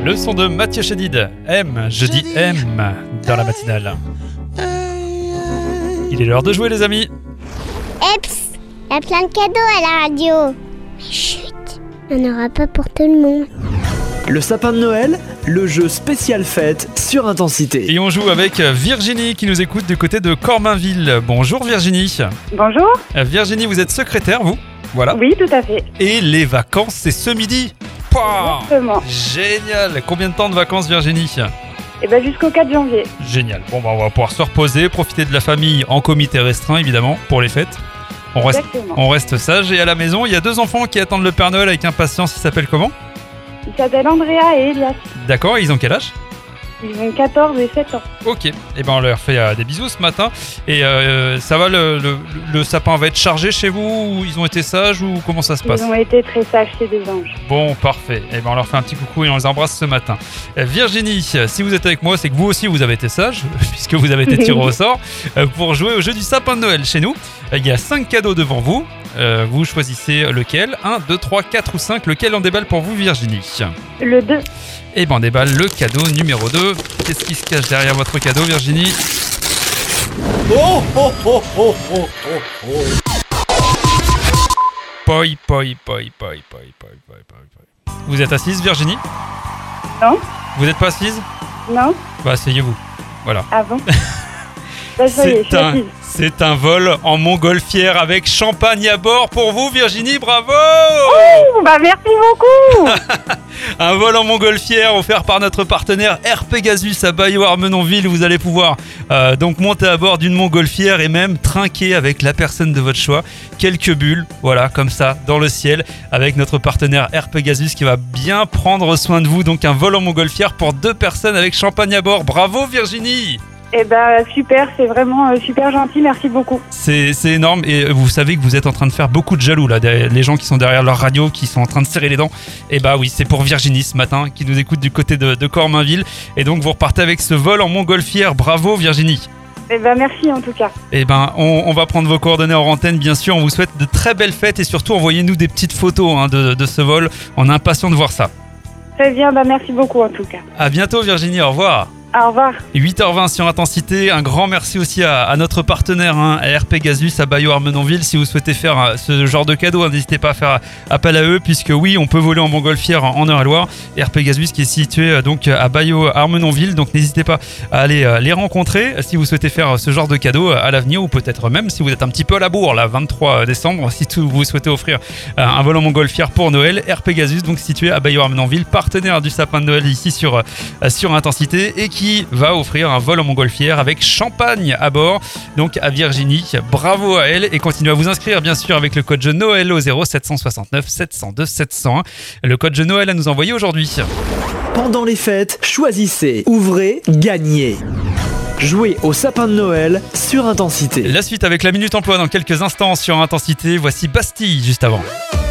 Le son de Mathieu Chédid, M, je dis M, dans la matinale. Il est l'heure de jouer les amis. Eps, il y a plein de cadeaux à la radio. Mais chut, il n'y en aura pas pour tout le monde. Le sapin de Noël, le jeu spécial fête sur Intensité. Et on joue avec Virginie qui nous écoute du côté de Cormainville. Bonjour Virginie. Bonjour. Virginie, vous êtes secrétaire vous ? Voilà. Oui, tout à fait. Et les vacances, c'est ce midi. Pouah, Exactement. génial. Combien de temps de vacances Virginie ? Et bien jusqu'au 4 janvier. Génial. Bon, on va pouvoir se reposer, profiter de la famille en comité restreint évidemment pour les fêtes. Exactement. On reste sage et à la maison, il y a 2 enfants qui attendent le Père Noël avec impatience. Ils s'appellent comment ? Ils s'appellent Andrea et Elias. D'accord, ils ont quel âge ? Ils ont 14 et 7 ans. Ok, et ben on leur fait des bisous ce matin. Et ça va, le sapin va être chargé chez vous ou ils ont été sages ou comment ça se passe ? Ils ont été très sages, c'est des anges. Bon, parfait. Et ben on leur fait un petit coucou et on les embrasse ce matin. Virginie, si vous êtes avec moi, c'est que vous aussi vous avez été sage, puisque vous avez été tiré au sort pour jouer au jeu du sapin de Noël chez nous. Il y a 5 cadeaux devant vous. Vous choisissez lequel. 1, 2, 3, 4 ou 5. Lequel on déballe pour vous Virginie ? Le 2. Et ben on déballe le cadeau numéro 2. Qu'est-ce qui se cache derrière votre cadeau Virginie ? Oh oh oh oh oh oh oh. Poi. Vous êtes assise Virginie ? Non. Vous n'êtes pas assise ? Non. Bah asseyez-vous. Voilà. Ah bon. Bah, ça y est, je suis assise. C'est un vol en montgolfière avec champagne à bord pour vous Virginie, bravo. Oh, bah merci beaucoup. Un vol en montgolfière offert par notre partenaire Air Pegasus à Bayeux-Armenonville. Vous allez pouvoir donc monter à bord d'une montgolfière et même trinquer avec la personne de votre choix. Quelques bulles, voilà, comme ça, dans le ciel, avec notre partenaire Air Pegasus qui va bien prendre soin de vous. Donc un vol en montgolfière pour 2 personnes avec champagne à bord. Bravo Virginie. Et bah super, c'est vraiment super gentil, merci beaucoup. C'est énorme et vous savez que vous êtes en train de faire beaucoup de jaloux là, les gens qui sont derrière leur radio, qui sont en train de serrer les dents. Et bah oui, c'est pour Virginie ce matin qui nous écoute du côté de Cormainville. Et donc vous repartez avec ce vol en montgolfière. Bravo Virginie. Et bah merci en tout cas. Et ben on va prendre vos coordonnées en antenne bien sûr. On vous souhaite de très belles fêtes et surtout envoyez-nous des petites photos de ce vol. On est impatient de voir ça. Très bien, bah merci beaucoup en tout cas. À bientôt Virginie, au revoir. Au revoir. 8h20 sur Intensité, un grand merci aussi à notre partenaire Air Pegasus à Bayeux-Armenonville. Si vous souhaitez faire ce genre de cadeau, n'hésitez pas à faire appel à eux puisque oui, on peut voler en montgolfière en Eure-et-Loire. Air Pegasus qui est situé donc à Bayeux-Armenonville, donc n'hésitez pas à aller les rencontrer si vous souhaitez faire ce genre de cadeau à l'avenir ou peut-être même si vous êtes un petit peu à la bourre, là 23 décembre, si vous souhaitez offrir un vol en montgolfière pour Noël. Air Pegasus donc situé à Bayeux-Armenonville, partenaire du sapin de Noël ici sur Intensité et qui va offrir un vol en montgolfière avec champagne à bord, donc à Virginie. Bravo à elle et continuez à vous inscrire bien sûr avec le code jeu Noël au 0769 702 701. Le code jeu Noël à nous envoyer aujourd'hui. Pendant les fêtes, choisissez, ouvrez, gagnez. Jouez au sapin de Noël sur Intensité. La suite avec la Minute Emploi dans quelques instants sur Intensité. Voici Bastille juste avant.